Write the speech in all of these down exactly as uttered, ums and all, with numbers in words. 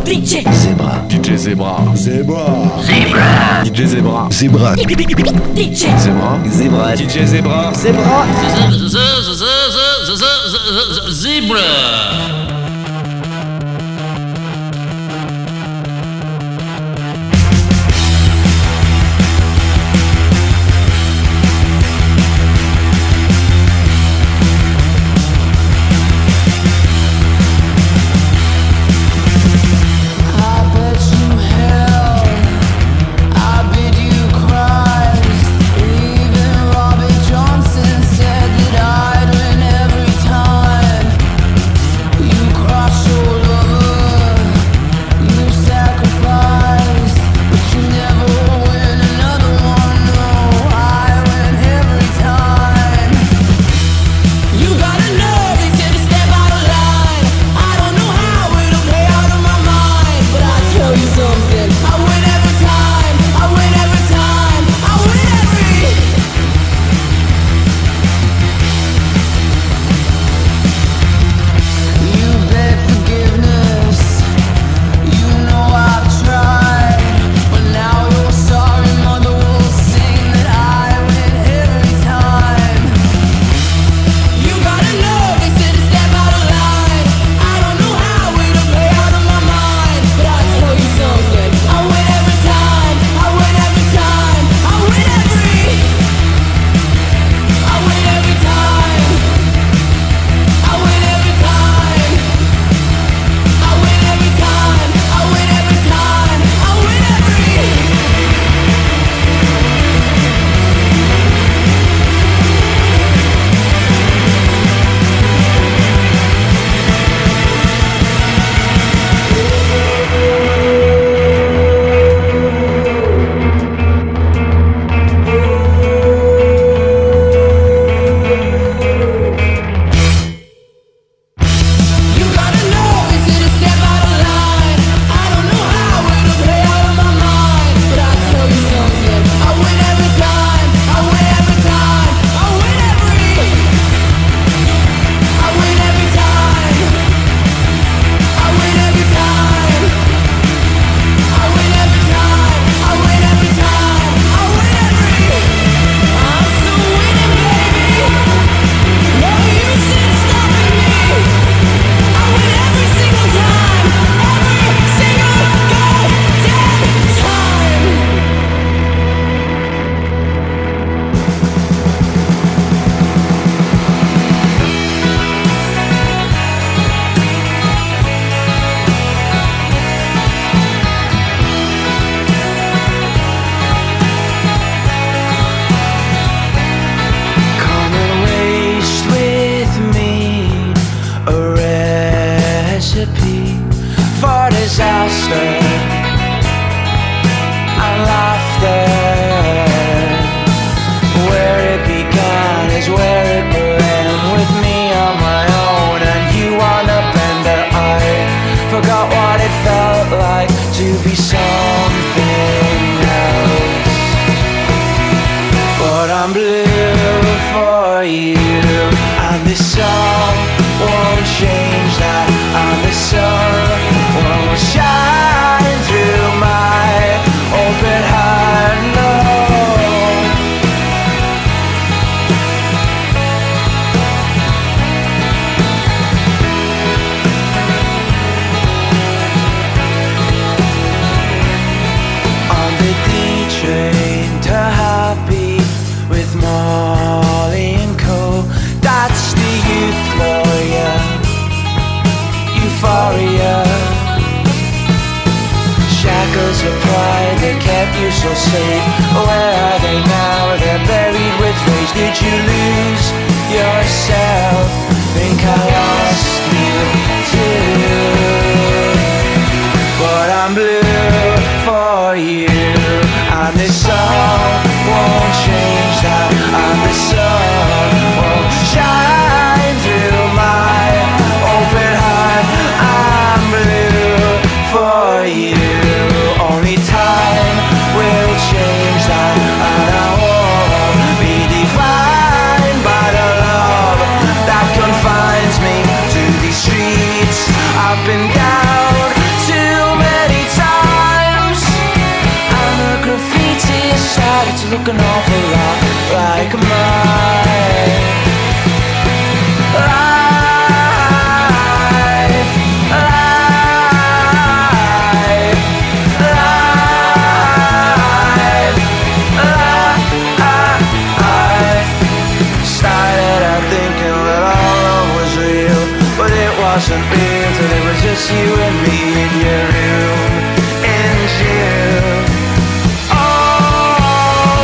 D J Zebra. D J Zebra. Zebra. Zebra. D J Zebra. Zebra. D J Zebra. Zebra. D J Zebra. Zebra. Zebra. Change that, and I won't be defined by the love that cigars and beers, and it was just you and me in your room in June. Oh,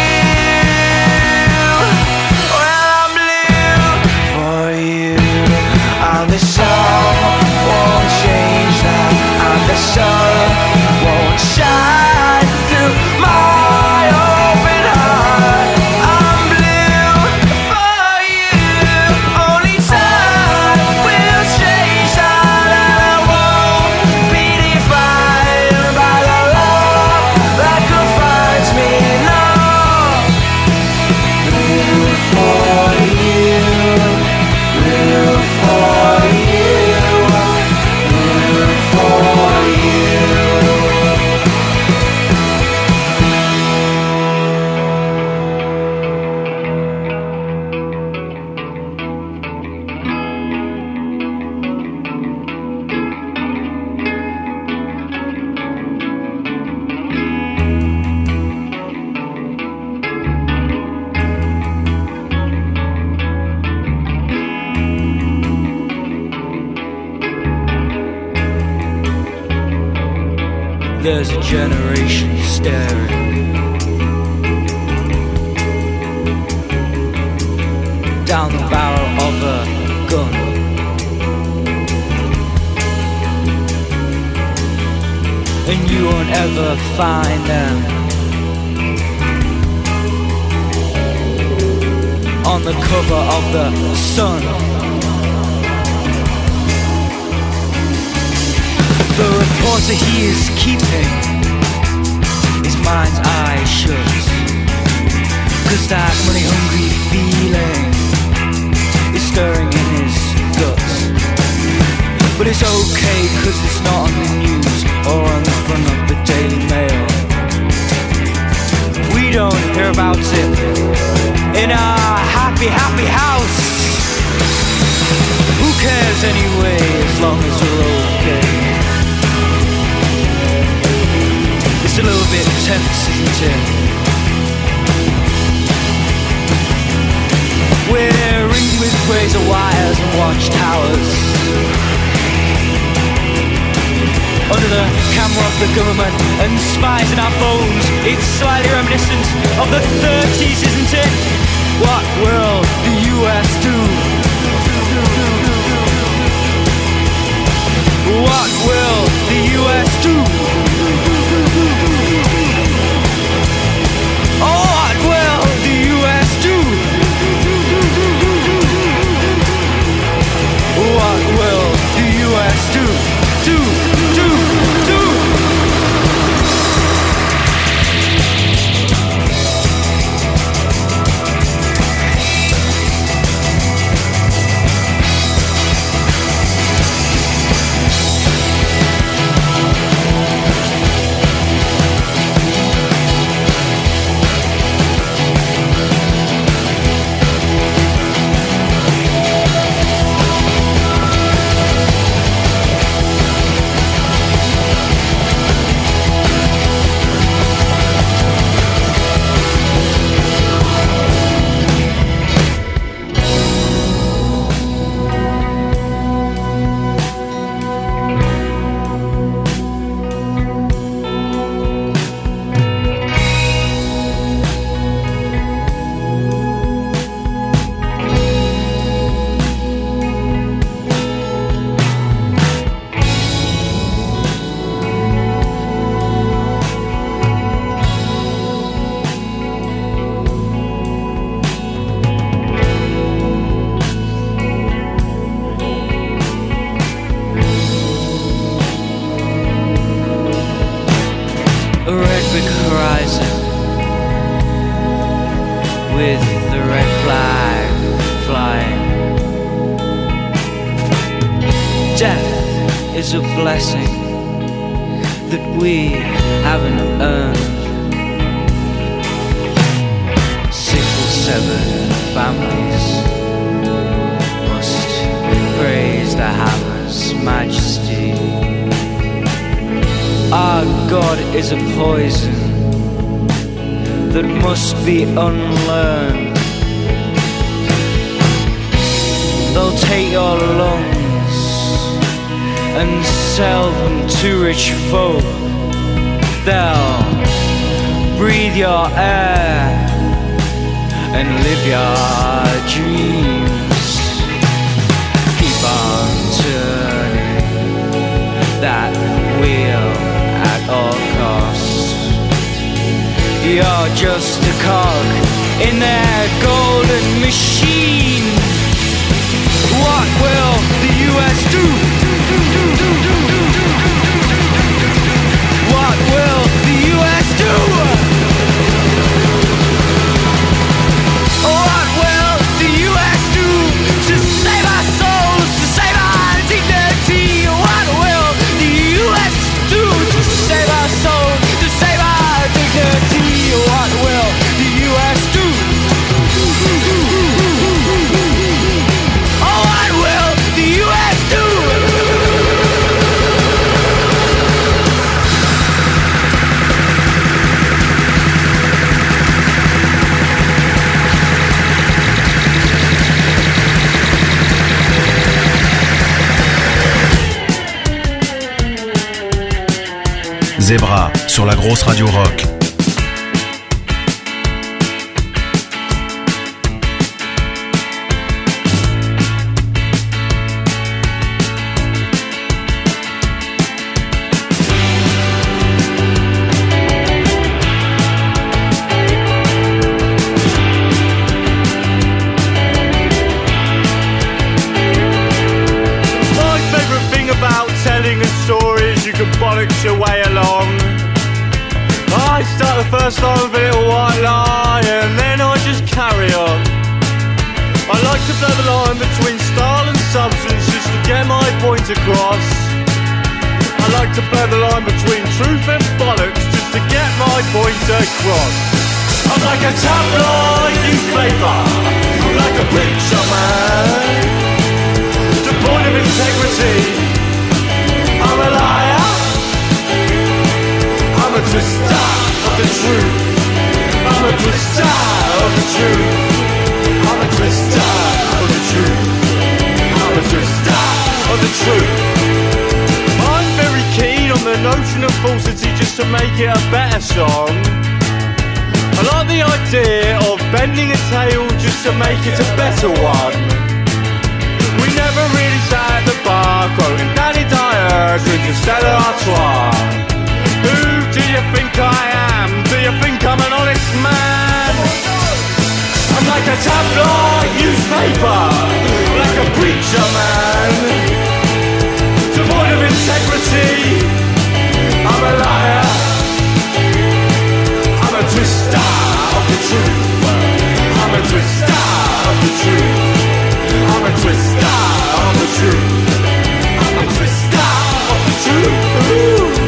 you, well, I'm blue for you. And the sun won't change now, and the sun won't shine through my open heart. I'm blue for you. Only time will change that, and I won't be defined by the love that confines me. No, blue for you, blue for you, blue for you. There's a generation staring down the barrel of a gun, and you won't ever find them on the cover of the Sun. The reporter he is keeping his mind's eye shut, 'cause that money-hungry feeling is stirring in his guts. But it's okay, 'cause it's not on the news or on the front of the Daily Mail. We don't hear about it in our happy, happy house. Who cares anyway, as long as we're okay? It's a little bit tense, isn't it? We're ringed with razor wires and watchtowers. Under the camera of the government and spies in our phones. It's slightly reminiscent of the thirties, isn't it? What will the U S do? What will the U S do? Oh, what will the U S do? What will the U S do? Do, do, do. With the red flag flying. Death is a blessing that we haven't earned. Sickle severed families must praise the hammer's majesty. Our God is a poison that must be unlearned. They'll take your lungs and sell them to rich folk. They'll breathe your air and live your dreams. Keep on turning that wheel at all costs. You're just a cog in their golden machine. What will the U S do? What will the U S do? What will the U S do to save our souls, to save our dignity? What will the U S do to save our souls, to save our dignity? What will the U S do? Oh, what will the U S do? Zebra sur la grosse radio rock. Your way along. I start the first line with a little white lie and then I just carry on. I like to blur the line between style and substance just to get my point across. I like to blur the line between truth and bollocks just to get my point across. I'm like a tabloid newspaper, I'm like a preacher man, devoid of integrity. I'm a liar, I'm a twister of the truth. I'm a twister of the truth. I'm a twister of the truth. I'm a twister of the truth. I'm very keen on the notion of falsity just to make it a better song. I like the idea of bending a tale just to make it a better one. We never really sat at the bar quoting Danny Dyer, drinking Stella Artois. Who do you think I am? Do you think I'm an honest man? I'm like a tabloid newspaper, like a preacher man, devoid of integrity. I'm a liar, I'm a twister of the truth. I'm a twister of the truth. I'm a twister of the truth. I'm a twister of the truth. Ooh.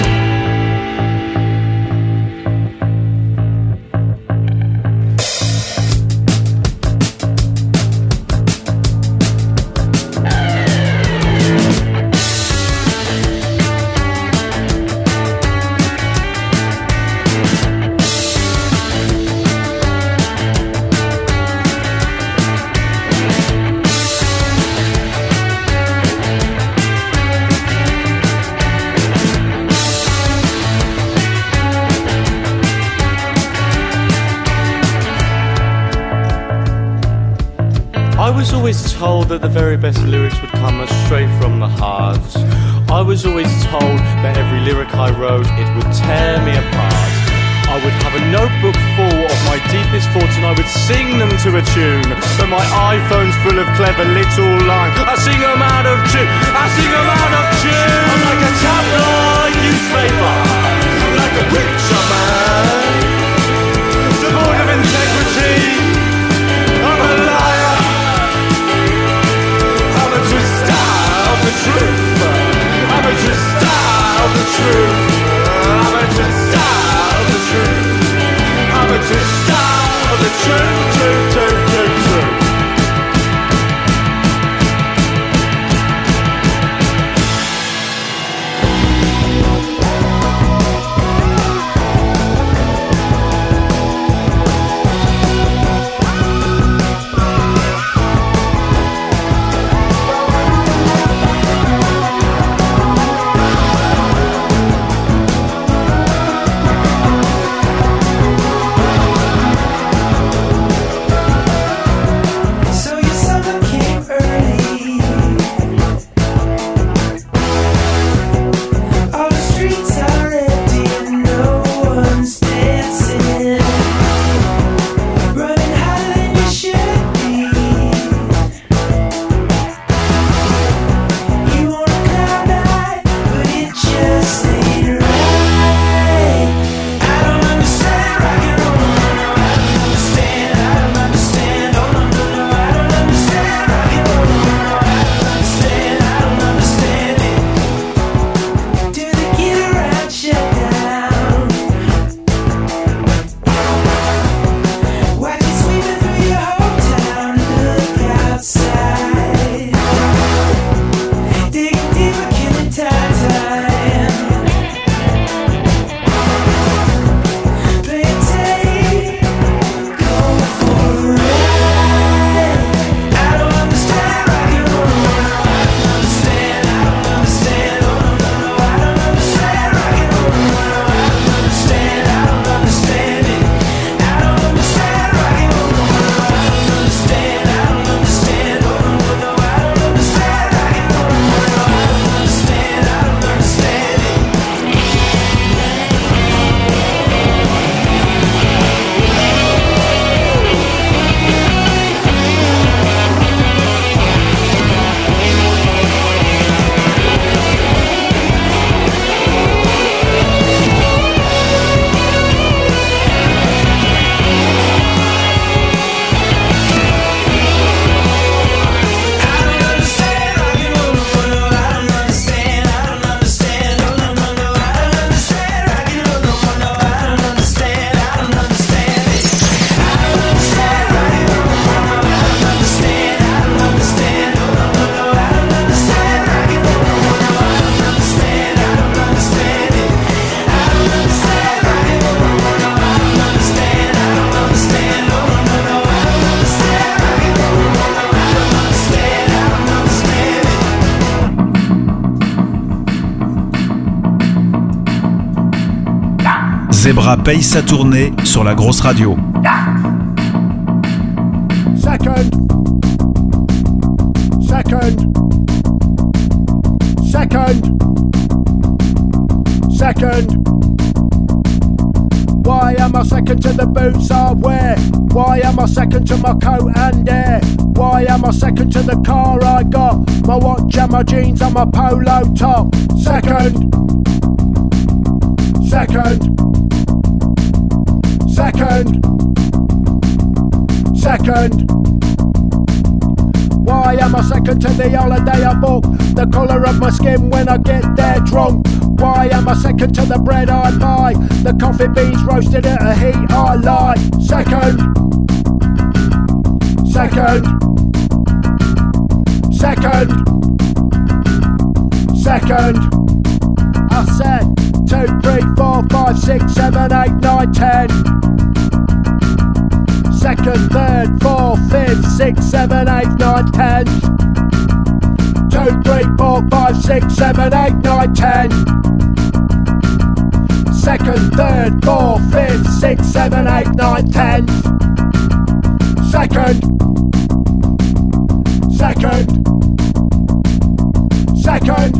I was always told that the very best lyrics would come straight from the heart. I was always told that every lyric I wrote, it would tear me apart. I would have a notebook full of my deepest thoughts and I would sing them to a tune. But my iPhone's full of clever little lines. I sing them out of tune, I sing them out of tune. I'm like a tabloid newspaper, like a preacher man, devoid of integrity. I'm a liar, I'm a twister of the truth. I'm a twister of the truth. I'm a twister of the truth. I'm a twister of the truth, truth, truth, truth, truth. Zebra paye sa tournée sur la grosse radio. Second. Second. Second. Second. Why am I second to the boots I wear? Why am I second to my coat and hair? Why am I second to the car I got? My watch and my jeans and my polo top. Second. Second. Second. Second. Why am I second to the holiday I book? The colour of my skin when I get there drunk. Why am I second to the bread I buy? The coffee beans roasted at a heat I like. Second. Second. Second. Second. I said two, three, four, five, six, seven, eight, nine, ten. Second, third, fourth, fifth, sixth, seven, eight, nine, ten. Two, three, four, five, six, seven, eight, nine, ten. Second, third, fourth, fifth, sixth, seven, eight, nine, ten. Second. Second. Second.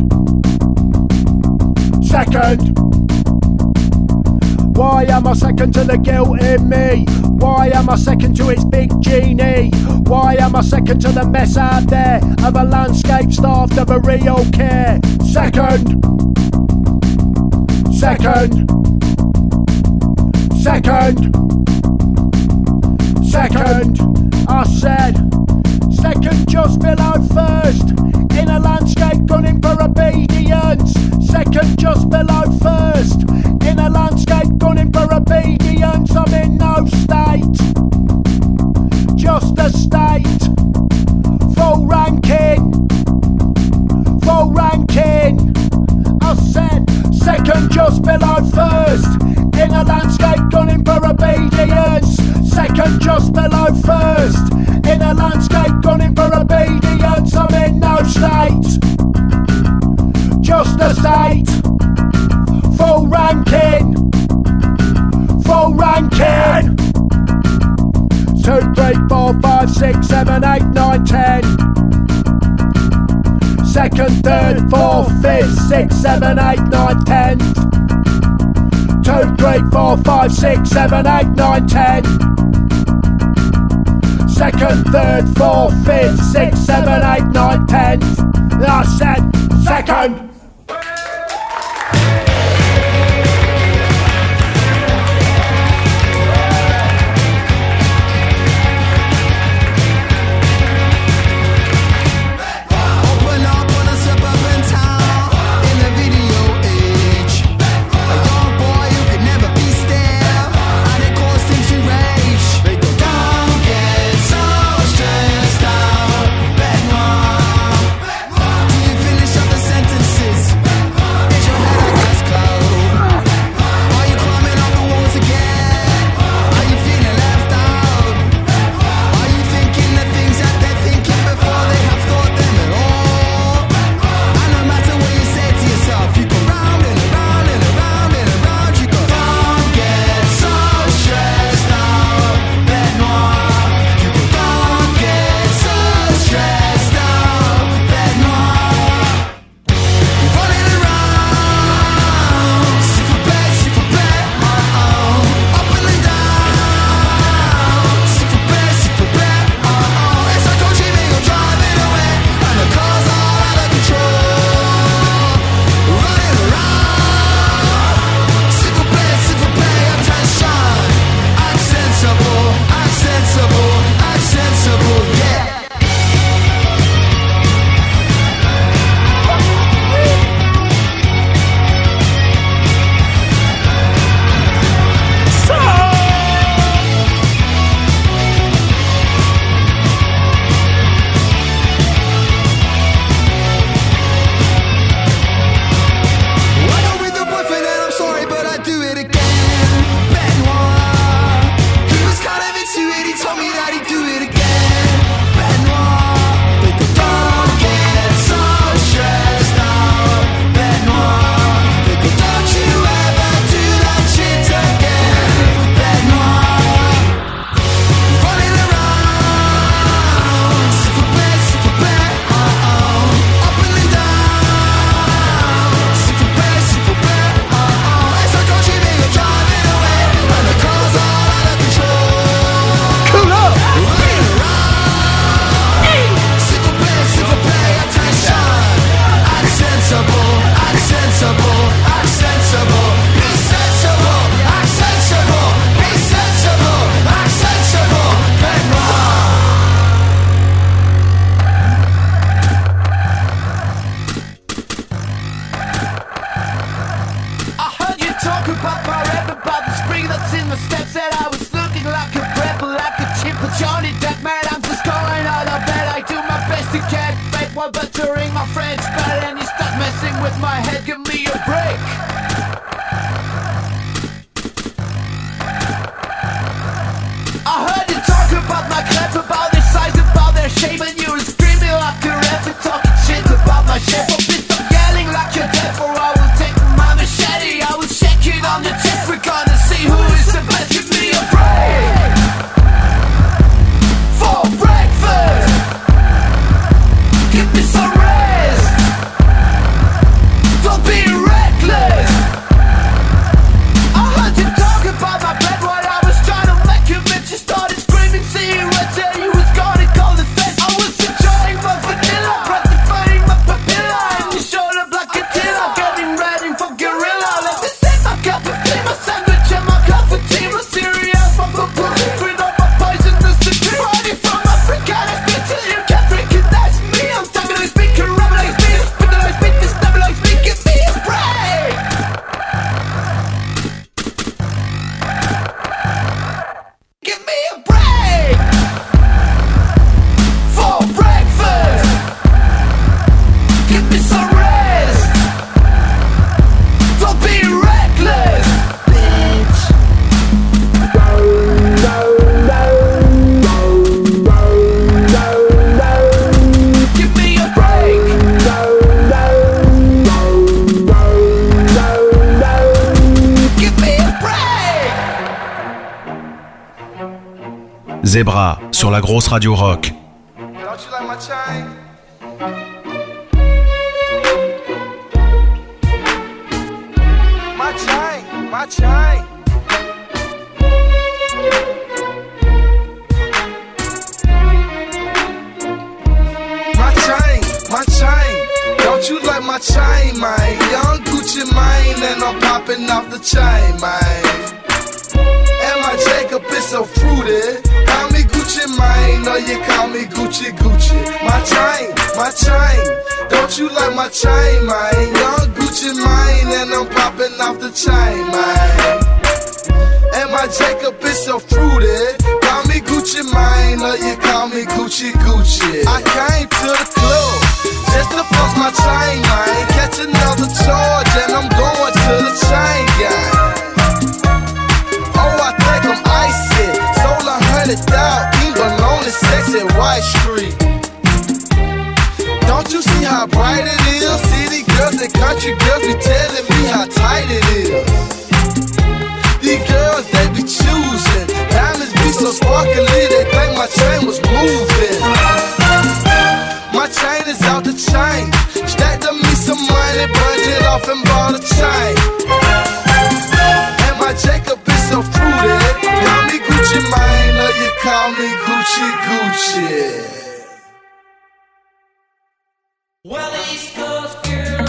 Second. Why am I second to the guilt in me? Why am I second to its big genie? Why am I second to the mess out there of a landscape starved of a real care? Second. Second. Second. Second. I said second just below first in a landscape gunning for obedience. Second just below first in a landscape gunning for obedience. I'm in no state, just a state. Full ranking, full ranking. I said second just below first in a landscape gunning for obedience. Second just below first in a landscape gunning for obedience. I'm in no state, just a state. Full ranking, full ranking. Two, three, four, five, six, seven, eight, nine, ten. Second, third, fourth, fifth, sixth, seven, eight, nine, ten. Two, three, four, five, six, seven, eight, nine, ten. Second, third, fourth, fifth, sixth, seven, eight, nine, ten. I said second. Finish up the sentences. murdering my friend's bed and you start messing with my head. Give me a break. I heard you talk about my clip, about their size, about their shape, and you were screaming like a ref and talking shit about my shape. But please stop yelling like you're deaf, or I will take my machete. I will shake it on the chest. We're gonna see who is the best. Give me a break. For breakfast, give me some rest. Don't be reckless. I heard you talk about my bed while I was trying to make you bitch. You started screaming, seeing red, said you was gonna call the feds. I was enjoying my vanilla, gratifying my papilla, and you showed up like a killer, getting ready for guerrilla. Let me sip my cup of tea, my sandwich and my coffee tea, my cereal from the booty, with all my poisonous to drink. Money from Africa, that's me till you can't recognize me. I'm talking like speaking, rapping like me, spitting like me, this never like me. Give me a break. Give me a break. For breakfast, give me some rest. Don't be reckless, bitch. Give me a break. Give me a break. Zebra sur la grosse radio rock. Don't you like my chain? My chain, my chain. My chain, my chain. Don't you like my chain, man? Young Gucci Mane, and I'm popping off the chain, man. And my Jacob is so fruity. Call me Gucci Mane, no you call me Gucci Gucci. My chain, my chain. Don't you like my chain, man? Young Gucci Mane, and I'm popping off the chain, man. And my Jacob is so fruity. Call me Gucci Mane, or you call me Gucci Gucci. I came to the club just to flex my chain, man. Catch another charge and I'm going to the chain gang. Oh, I think I'm icy. Sold a hundred thousand, bologna, sexy White Street. Don't you see how bright it is? City girls and country girls be telling me how tight it is. These girls, they be choosing. Diamonds be so sparkly, they think my chain was moving. My chain is out the chain. Stacked up me some money, burned it off and bought a chain. And my Jacob is so fruity. Call me Gucci Mane, or you call me Gucci Gucci. Well, East Coast girl.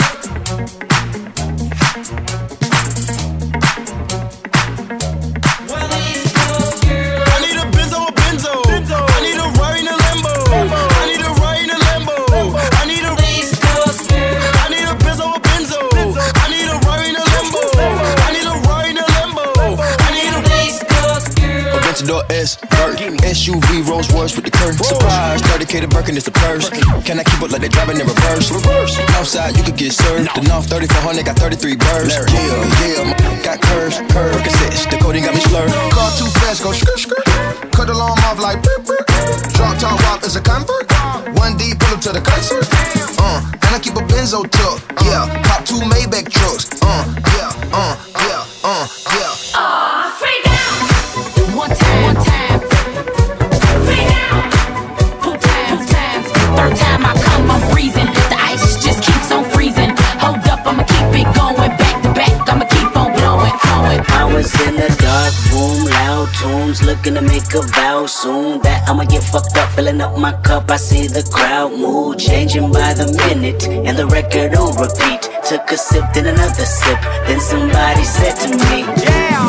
Well, East Coast girl. I need a Benzo, a Benzo. I need a ride in a Lambo. I need a ride in a Lambo. I need a East Coast girl. I need a Benzo, a Benzo. I need a ride in a Lambo. I need a ride in a Lambo. I need a East Coast girl. Aventador S, Vert, S U V, Rolls Royce with the curve. Surprise, thirty K to Birkin is the purse. Can I keep up like they driving in reverse? Reverse. Outside you could get served. The North thirty-four hundred got thirty-three birds. Yeah, yeah, my got curves, curve. Percocets, the coding got me slurred. Car too fast, go skirt skirt. Cut the alarm off like brr, brr. Drop top walk as a convert. One D pull up to the concert. Uh, and I keep a Benzo tuck. Yeah, pop two Maybach trucks. Uh, yeah, uh, yeah, uh, yeah. Aw, free down. One time, one time. Free down. Two times, two times. Third time I come, I'm freezing. The ice just keeps on freezing. Hold up, I'ma keep it going. Back to back, I'ma keep on blowing, blowing. I was in a dark room, loud tunes, looking to make a vow soon that I'ma get fucked up, filling up my cup. I see the crowd mood changing by the minute, and the record on repeat. Took a sip, then another sip, then somebody said to me, yeah.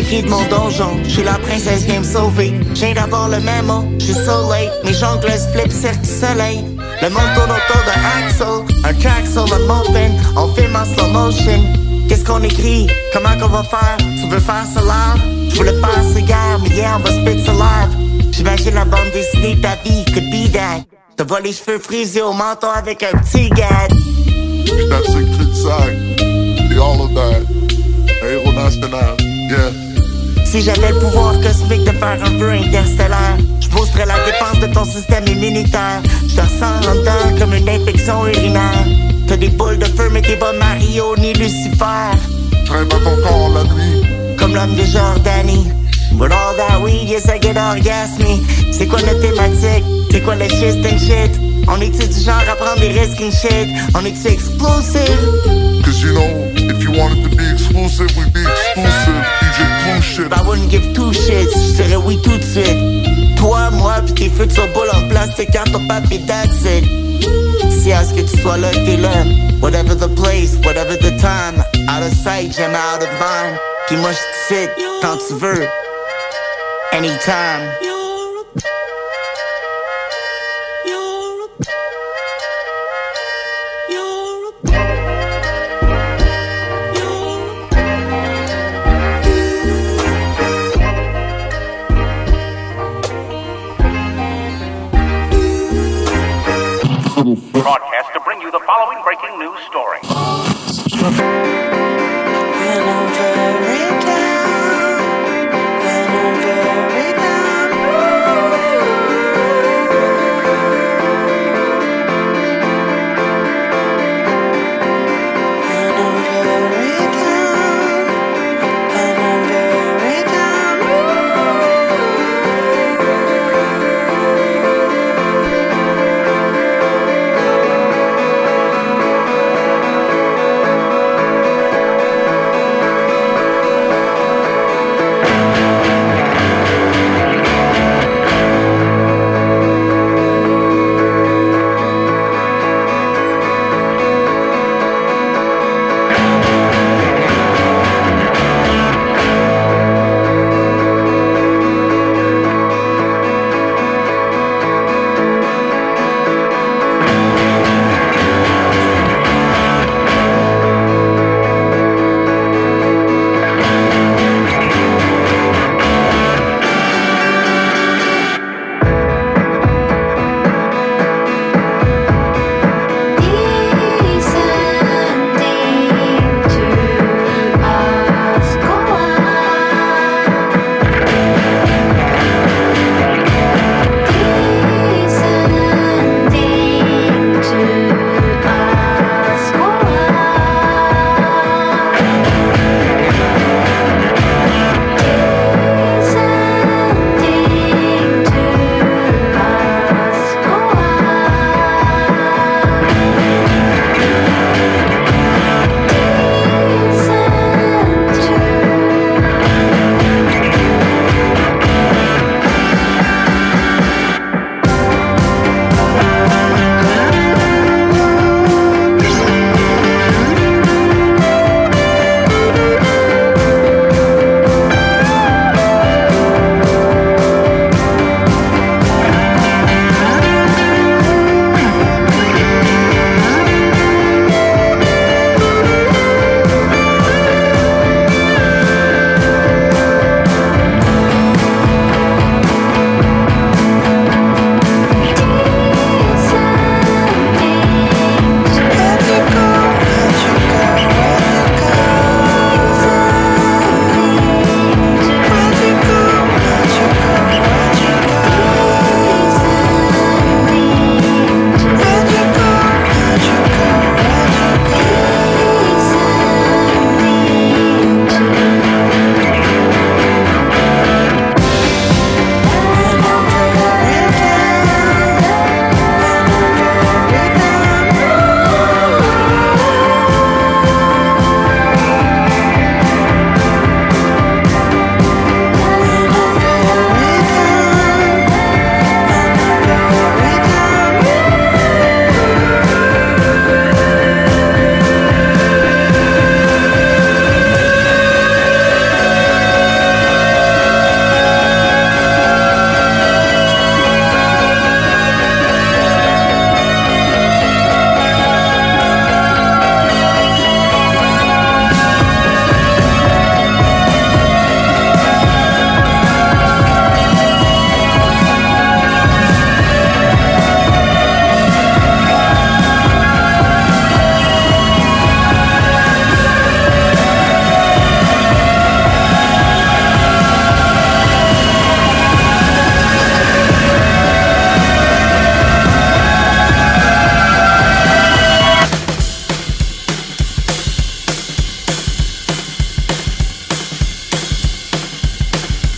écrit de mon donjon. J'suis la princesse, viens me sauver. J'viens d'avoir le mémo, j'suis so late. Mes jongleuses flip cirque du soleil. Le monde tourne autour de Axel. Un track sur le mopin, on filme en slow motion. Qu'est-ce qu'on écrit? Comment qu'on va faire? Tu veux faire ça live? J'voulais faire ça hier, mais yeah, on va spit ça live. J'imagine la bande dessinée de ta vie, could be that. Te vois les cheveux frisés au menton avec un petit gad. That's a kid side. All of that. Héros national, yeah. Si j'avais le pouvoir cosmique de faire un vœu interstellaire, j'boosterais la dépense de ton système immunitaire. J'te ressens en dedans comme une infection urinaire. T'as des boules de feu mais t'es pas Mario ni Lucifer. J'rêve à ton corps la nuit, comme l'homme de Jordanie. With all that weed, yes I get orgasme. C'est quoi notre thématique? C'est quoi le shit and shit? On est-tu du genre à prendre des risques and shit? On est-tu explosive? Cause you know, if you wanted to be exclusive, we'd be exclusive. D J Clue shit. But I wouldn't give two shits, je dirais oui tout de suite. Toi, moi, pis tes futurs boules en plastique, à ton papier, that's it. Si à ce que tu sois là, t'es là. Whatever the place, whatever the time. Out of sight, jamais out of mind. Pis moi je te cite, quand tu veux. Anytime. Broadcast to bring you the following breaking news story.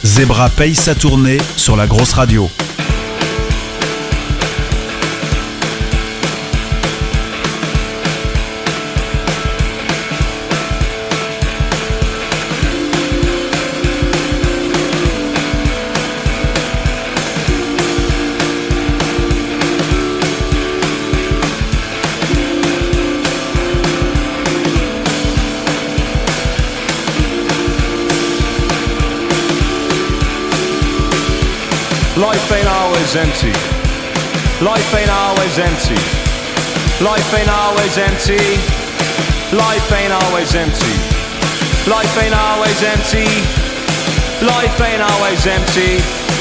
Zebra paye sa tournée sur la grosse radio. Life ain't always empty. Life ain't always empty. Life ain't always empty. Life ain't always empty. Life ain't always empty. Life ain't always empty.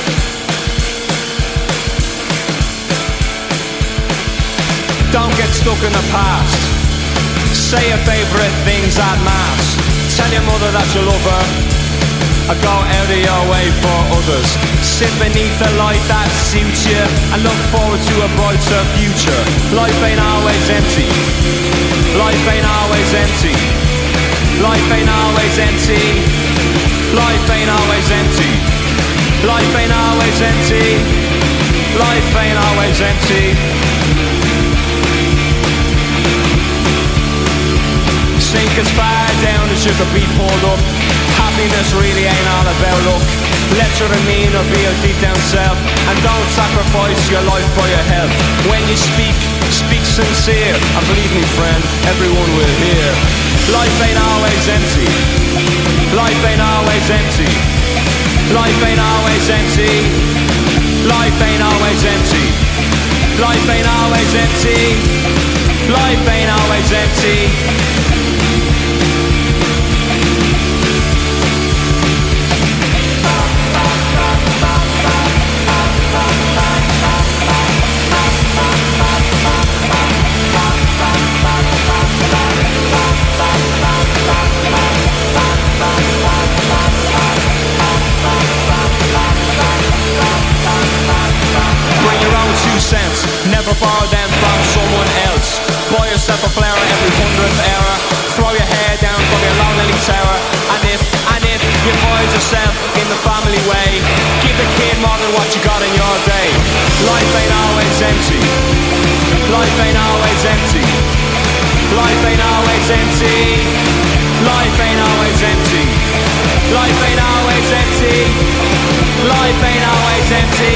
Don't get stuck in the past. Say your favourite things at mass. Tell your mother that you love her. I go out of your way for others. Sit beneath a light that suits you and look forward to a brighter future. Life ain't always empty. Life ain't always empty. Life ain't always empty. Life ain't always empty. Life ain't always empty. Life ain't always empty. Sink as far down as you could be pulled up. Happiness really ain't all about luck. Let your demeanor be your deep down self, and don't sacrifice your life for your health. When you speak, speak sincere, and believe me friend, everyone will hear. Life ain't always empty. Life ain't always empty. Life ain't always empty. Life ain't always empty. Life ain't always empty. Life ain't always empty. Bring your own two cents, never borrow them from someone else. Buy yourself a flower every hundredth hour. Throw your hair down from your lonely tower. And if, and if you find yourself in the family way, give the kid more than what you got in your day. Life ain't always empty. Life ain't always empty. Life ain't always empty. Life ain't always empty. Life ain't always empty. Life ain't always empty.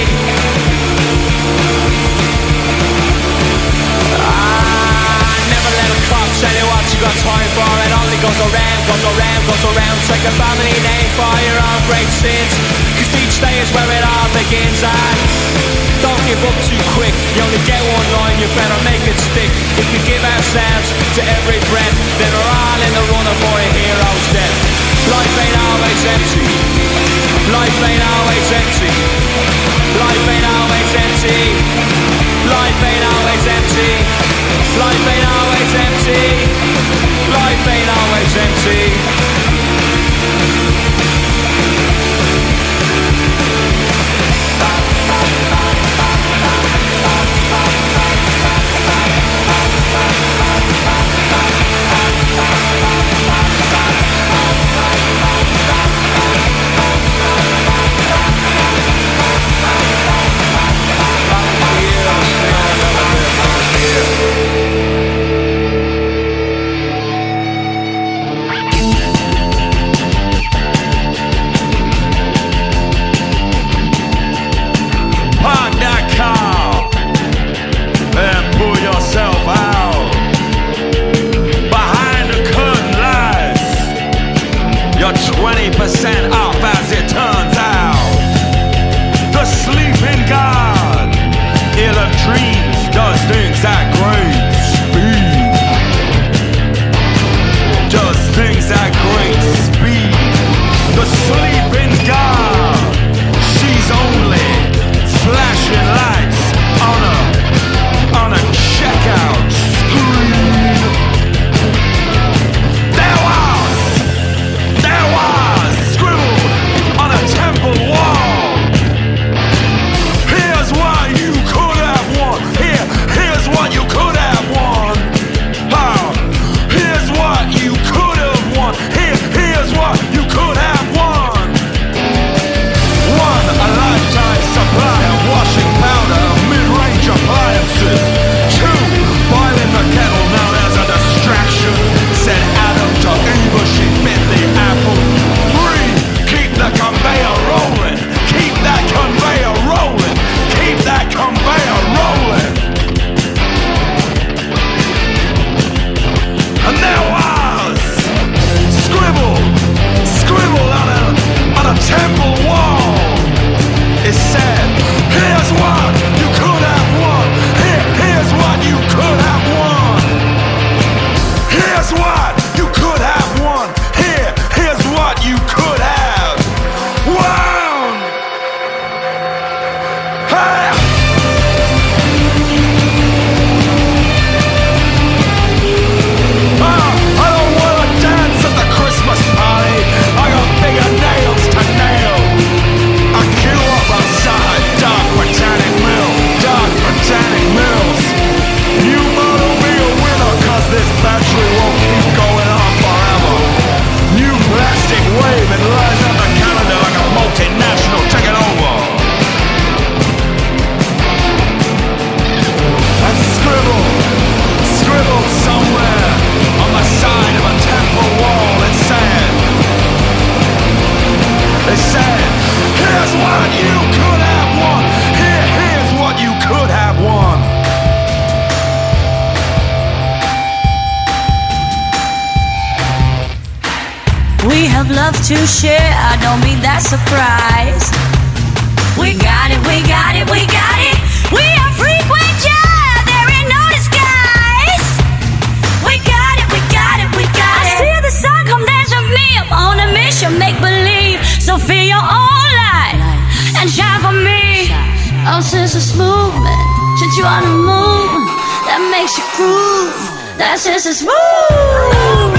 Ah, never let a clock tell you what you got time for. It only goes around, goes around, goes around. Take a family name for your own great sins, cause each day is where it all begins. And don't give up too quick. You only get one line, you better make it stick. If we give ourselves to every breath, then we're all in the running for a hero's death. Life ain't always empty. Life ain't always empty. Life ain't always empty. Life ain't always empty. Life ain't always empty. Life ain't always empty. twenty percent off as it turns out. The sleeping god, ill of dreams, does things at great speed. Does things at great speed. The sleeping god, she's only flashing lights on a, on a checkout screen. There was, there was scribbled on a temple wall. Here's what you could have won. Here, here's what you could have won. Oh, here's what you could have won. Here, here's what you could have won. They said, here's what you could have won. Here, here's what you could have won. We have love to share, I don't be that surprised. We got it, we got it, we got it. We are frequent, yeah, there ain't no disguise. We got it, we got it, we got it. I see the sun come dance with me, I'm on a mission, make believe. So feel your own light and shine for me. Oh, senseless movement, since you on the move, that makes you groove. That senseless move.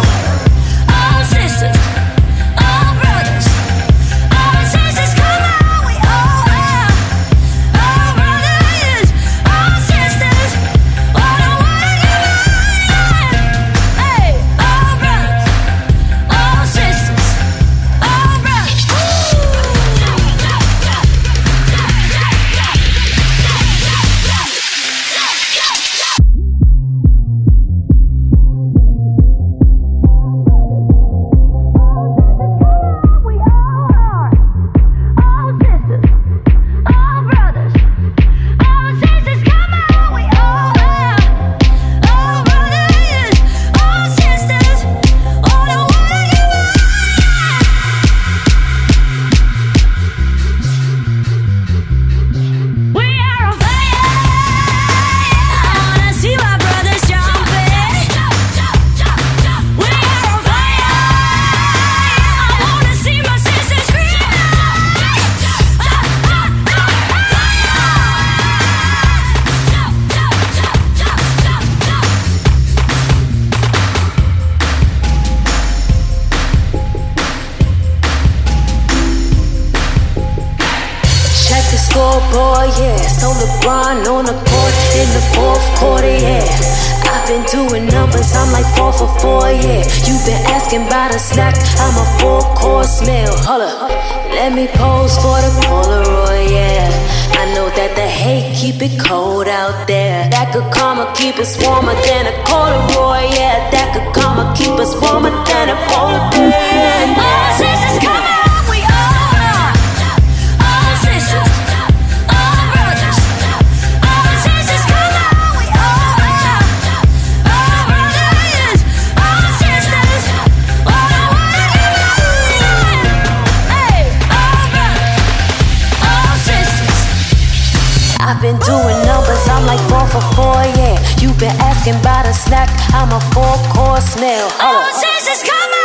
scoreboard, yeah. So LeBron on the court in the fourth quarter, yeah. I've been doing numbers, I'm like four for four, yeah. You've been asking about a snack, I'm a full course meal. Hold up, let me pose for the Polaroid, yeah. I know that the hate keep it cold out there. That could come or keep us warmer than a corduroy, yeah. That could come or keep us warmer than a polar bear. All sisters come out. I've been doing numbers, I'm like four for four, yeah. You've been asking about a snack, I'm a four course meal. All sisters come out.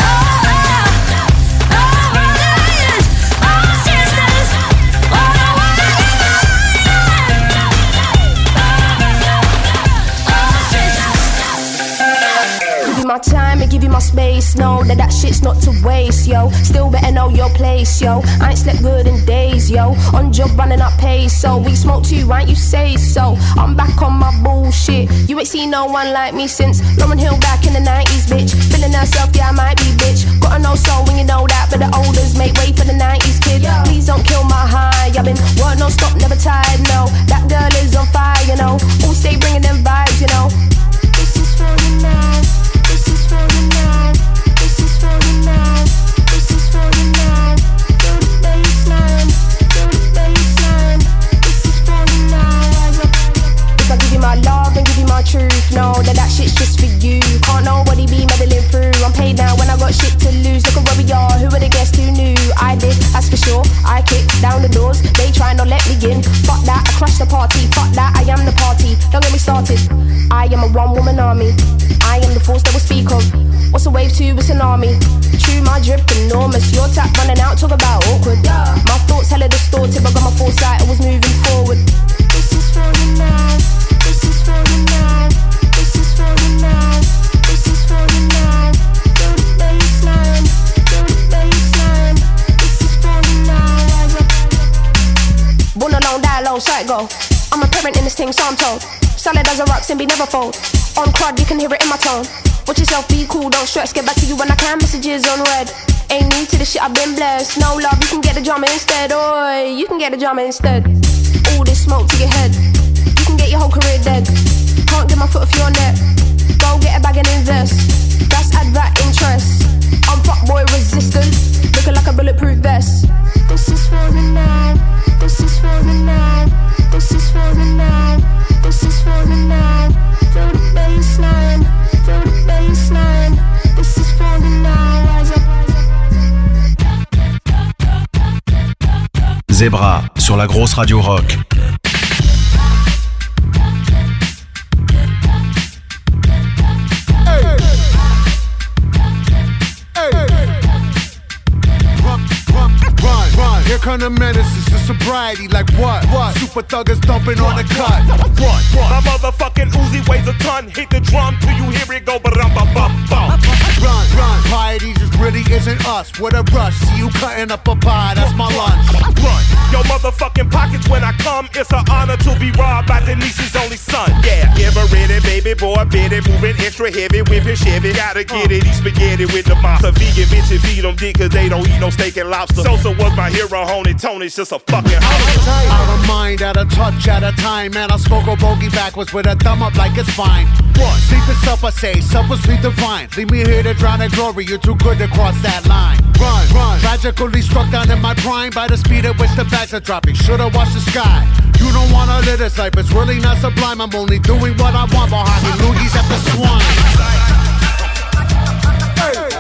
My time and give you my space. Know that that shit's not to waste, yo. Still better know your place, yo. I ain't slept good in days, yo. On job running up pace, so we smoke too, right? You say so. I'm back on my bullshit. You ain't seen no one like me since Lauren Hill back in the nineties, bitch. Feeling herself, yeah, I might be, bitch. Gotta know so when you know that, but the olders make way for the nineties, kid. Please don't kill my high. I've been work no stop, never tired, no. That girl is on fire, you know. All stay bringing them vibes, you know. This is for you now. This is for you now. This is for you now. This is for you now. Feel the bassline. Feel the bassline. This is for you now. Rise up. If I give you my love and give you my truth, know that that shit's just for you. Can't nobody be meddling through. I'm paid now when I got shit to lose. Look at where we are. Who would have guessed who knew? I did, that's for sure. I kicked down the doors. They try not let me in. Fuck that, I crushed the party. Fuck that, I am the party. Don't get me started. I am a one-woman army. I am the force that will speak of. What's a wave to a tsunami? True, my drip enormous. Your tap running out, talk about awkward. My thoughts hella distorted, but got my foresight, I was moving forward. This is for you now. This is for you now. This is for you now. This is for you now. Feel the bassline. Feel the bassline. This is for you now. Rise up. Born alone, die alone, sight go. I'm a parent in this thing, so I'm told. Solid as a rock, and be never fold. On crud, you can hear it in my tone. Watch yourself, be cool, don't stress. Get back to you when I can, messages on red. Ain't new to the shit, I've been blessed. No love, you can get the drama instead. Oi, you can get the drama instead. All this smoke to your head. You can get your whole career dead. Can't get my foot off your neck. Go get a bag and invest. That's advert interest. I'm fuckboy resistant. Looking like a bulletproof Zebra sur la grosse radio rock. Here come the menaces to sobriety, like what? What? Super thuggers dumping on the cut. What? My motherfucking Uzi weighs a ton. Hit the drum till you hear it go ba-dum ba bum bum. Run, run. Piety just really isn't us. With a rush, see you cutting up a pie, that's my lunch. Run. Yo motherfucking pockets when I come. It's an honor to be robbed by Denise's only son. Yeah, ever ready, baby boy, bit it, moving extra heavy, whipping Chevy. Gotta get it, eat spaghetti with the monster. Vegan bitches feed them dick cause they don't eat no steak and lobster. Sosa was my hero. Honey Tony's just a fucking house. Out of mind, out of touch at a time. Man, I smoke a bogey backwards with a thumb up like it's fine. What? Sleep is supper, say, supper sweet divine. Leave me here to drown in glory, you're too good to cross that line. Run, run. Tragically struck down in my prime by the speed at which the bags are dropping. Should've watched the sky. You don't wanna live this life, it's really not sublime. I'm only doing what I want behind me. Loogies at the swine. Hey.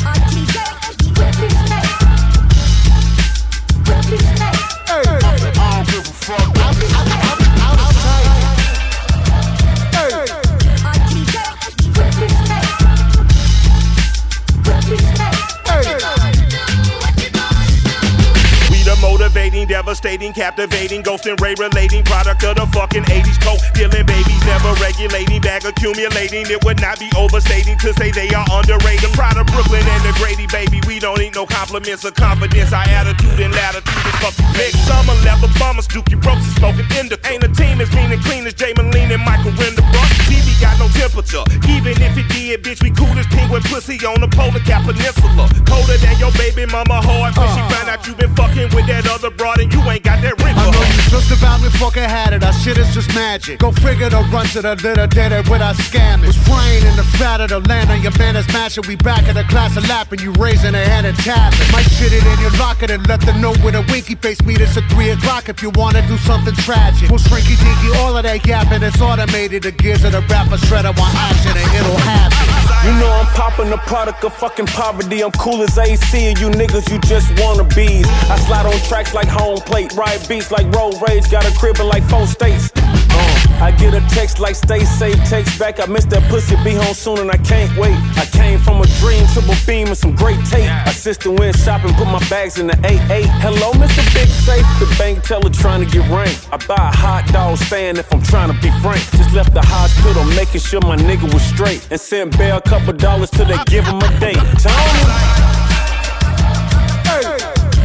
Motivating, devastating, captivating, ghost and ray relating, product of the fucking eighties, coke dealing babies, never regulating, bag accumulating. It would not be overstating to say they are underrated. Proud of Brooklyn and the Grady, baby. We don't need no compliments or confidence. Our attitude and latitude is fucking next summer. Leather bummers, Dookie ropes and smoking indica. Ain't a team as mean and clean as Jay Moline and Michael Winterbrook. T V got no temperature, even if it did, bitch. We cool as penguin pussy on the polar cap peninsula. Colder than your baby mama hard when uh. she found out you been fucking with that other broad and you ain't got that ring. I know you just about me fucking had it. Our shit is just magic. Go figure the run to the little dead it with our scammers. Was flying in the fat of the land on your man is mashing. We back in the class of lapping. You raising a hand and tapping. Might shit it in your locker and let them know with a winky face. Meet us at three o'clock if you wanna do something tragic. We'll shrinky dinky, all of that yapping. It's automated. The gears of the rapper shredder want action and it'll happen. You know I'm popping the product of fucking poverty. I'm cool as A C and you niggas you just wannabes. I slide on tracks like home plate, ride beats like road rage, got a crib in like four states. Uh, I get a text like stay safe, text back, I missed that pussy, be home soon and I can't wait. I came from a dream, triple beam and some great tape. Assistant went shopping, put my bags in the eight eight. Hello, Mister Big Safe, the bank teller trying to get ranked. I buy a hot dog stand if I'm trying to be frank. Just left the hospital, making sure my nigga was straight. And sent Bear a couple dollars till they give him a date. Tony! Hey.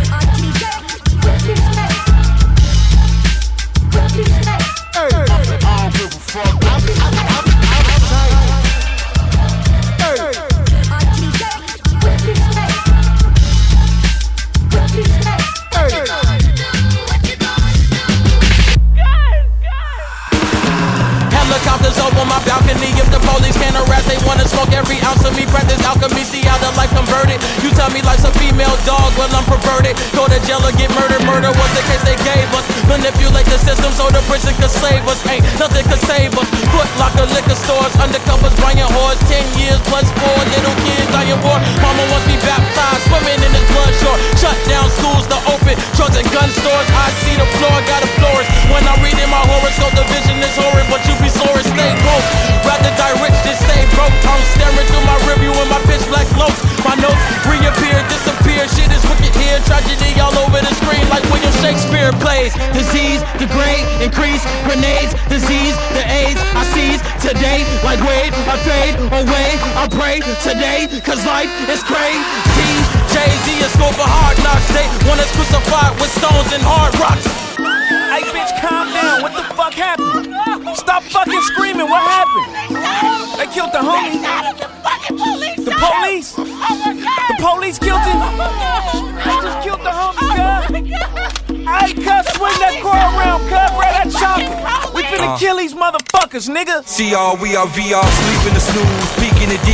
Helicopters over my balcony. If the police can't harass, they wanna smoke every ounce of me. Practice alchemy, see how the life converted. You tell me life's a female dog, well I'm perverted. Go to jail or get murdered. Murder was the case they gave us. Manipulate the system so the prison could save us. Ain't nothing could save us. Foot locker, liquor stores, undercovers, buying whores. Ten years plus four little kids dying war. Mama wants me baptized, swimming in his blood shore. Shut down schools to open drugs and gun stores. I see the floor, got a florist. When I read in my horoscope, the vision is horrid, but you be sore and stay broke. Rather die rich than stay broke. I'm staring through my review with my pitch black notes. My notes reappear, disappear. Shit is wicked here. Tragedy all over the screen like William Shakespeare plays. Disease, degrade, increase, grenades, disease, the AIDS I seize today. Like Wade, I fade away. I pray today, cause life is crazy. Jay-Z a score for hard knocks. They want us crucified with stones and hard rocks. Hey bitch, calm down, what the fuck happened? Stop fucking screaming, what happened? They killed the homie. The police? The police killed him? They just killed the homie, cuz. Hey, cuz, swing that car around, cuz, grab that chopper. We finna uh. kill these motherfuckers, nigga. C R, we are V R, sleeping the snooze. Peeking the deacons, keep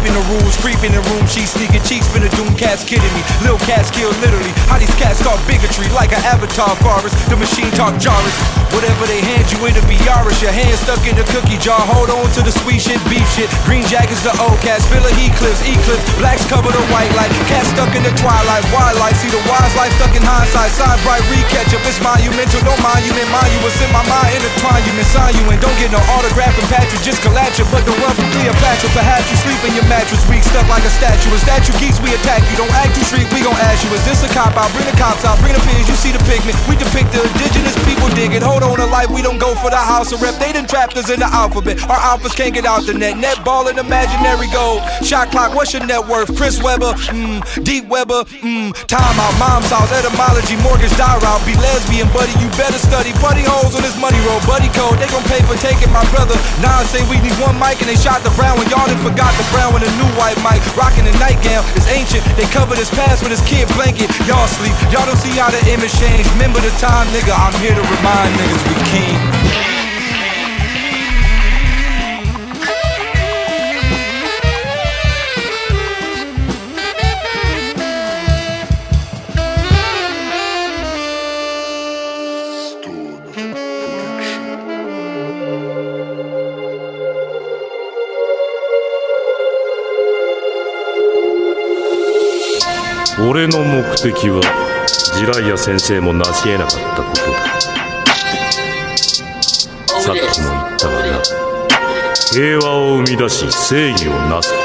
peeping the rules, creeping in room, she sneaking cheeks, finna doom cats kidding me. Lil cats kill literally. How these cats talk bigotry like an avatar forest. The machine talk Jarvis. Whatever they hand you, it'll be Yaris. Your hand stuck in the cookie jar. Hold on to the sweet shit, beef shit. Green jackets, the old cats. Filler eclipse, eclipse. Blacks cover the white light. Cats stuck in the twilight. Wildlife, see the wise life stuck in hindsight. Side bright, re-catch up. It's monumental, no monument. Mind you, what's in my mind, intertwine you, and sign you in. Don't get no autograph and patch you, just collapse you. But don't run from Cleopatra. Perhaps you sleep in your mattress, weak, stuck like a statue. A statue geeks, we attack you. Don't act too street, we gon' ask you. Is this a cop out? Bring the cops out, bring the pigs, you see the pigment. We depict the indigenous people, dig it. Hold on to life, we don't go for the house of rep. They done trapped us in the alphabet. Our alphas can't get out the net. Net ball and imaginary goal. Shot clock, what's your net worth? Chris Webber, mmm, Deep Webber, mmm. Time out, mom's house, etymology, mortgage, die route. Be lesbian, buddy, you better study. Buddy holes on this money roll, buddy code. They gon' pay for taking my brother. Nah, say we need one mic and they shot the brown one. Y'all done forgot the brown with a new white mic. Rocking the nightgown, it's ancient. They covered his past with his kid blanket. Y'all sleep, y'all don't see how the image changed. Remember the time, nigga, I'm here to remind niggas we king. 俺の目的はジライア先生も成し得なかったことだ。さっきも言ったがな、平和を生み出し正義をなすこと。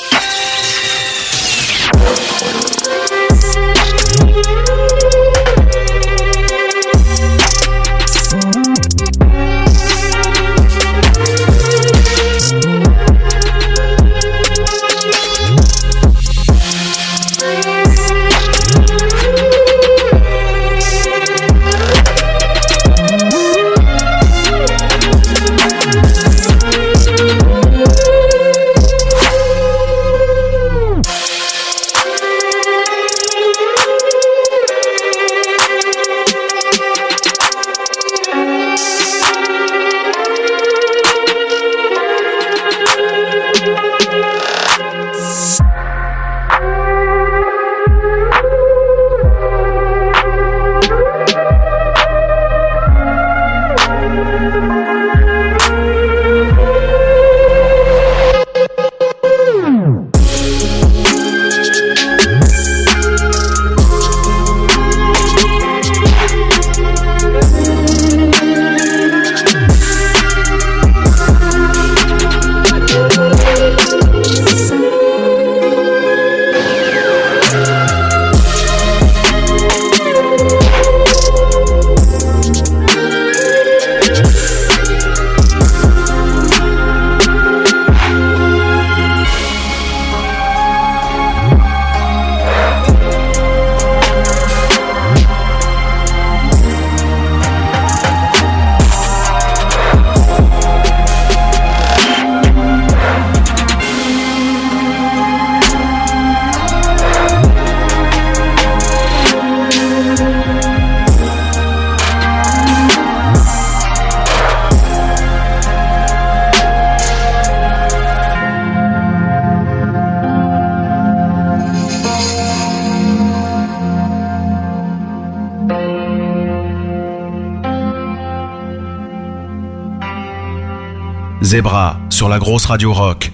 Zebra sur la grosse radio rock.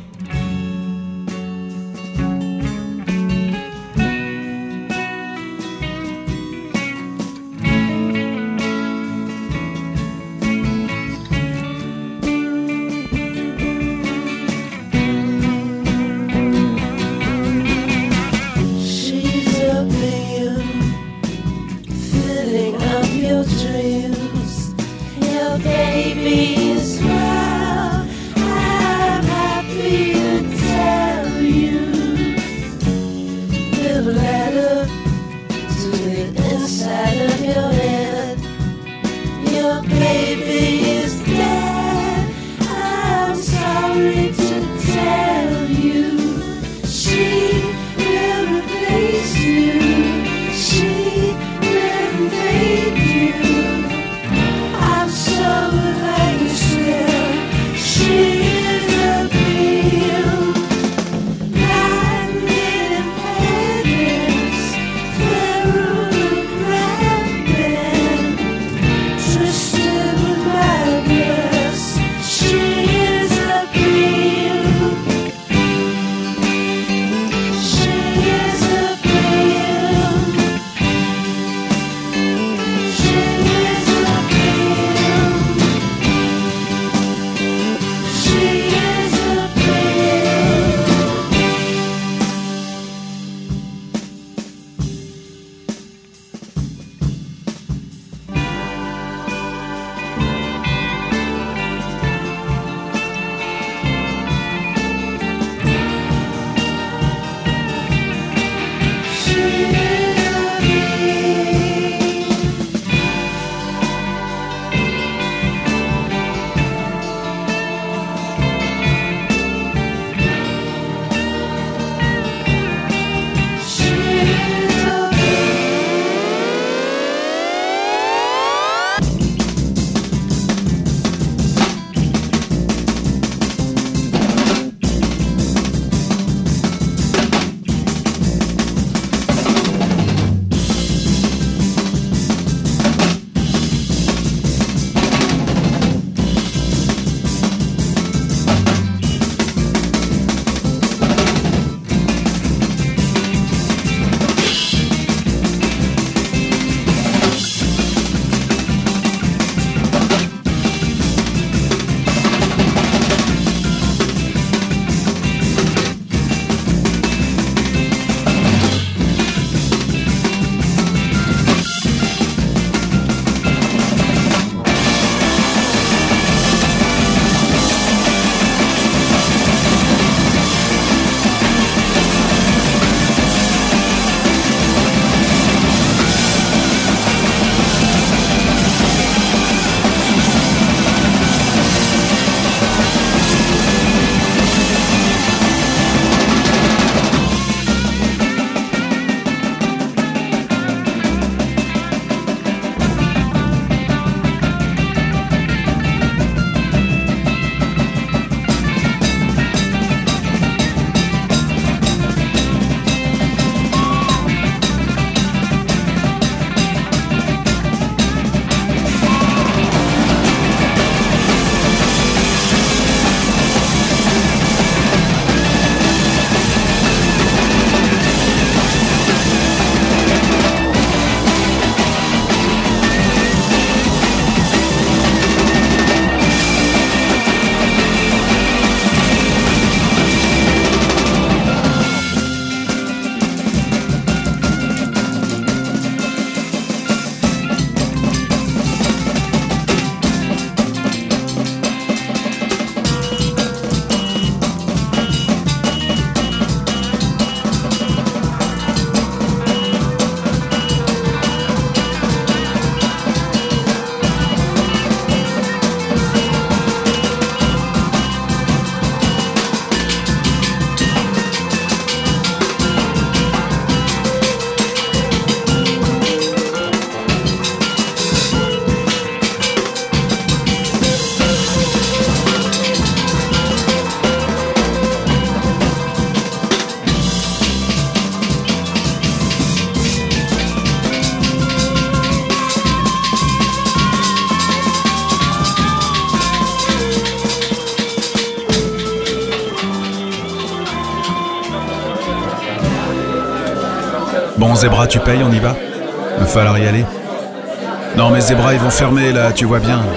Bon, Zebra, tu payes, on y va? Il va falloir y aller. Non, mais Zebra, ils vont fermer, là, tu vois bien.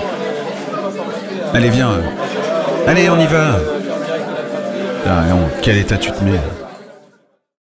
Allez, viens. Allez, on y va. Ah non, quel état tu te mets?